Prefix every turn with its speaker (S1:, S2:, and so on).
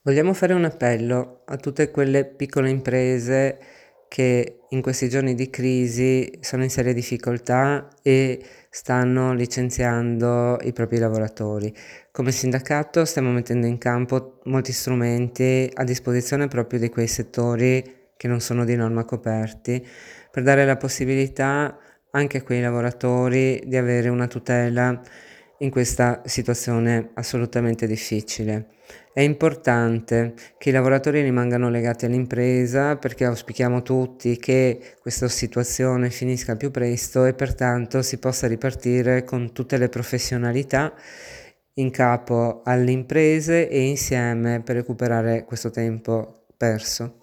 S1: Vogliamo fare un appello a tutte quelle piccole imprese che in questi giorni di crisi sono in seria difficoltà e stanno licenziando i propri lavoratori. Come sindacato stiamo mettendo in campo molti strumenti a disposizione proprio di quei settori che non sono di norma coperti, per dare la possibilità anche a quei lavoratori di avere una tutela in questa situazione assolutamente difficile. È importante che i lavoratori rimangano legati all'impresa, perché auspichiamo tutti che questa situazione finisca al più presto e pertanto si possa ripartire con tutte le professionalità in capo alle imprese e insieme per recuperare questo tempo perso.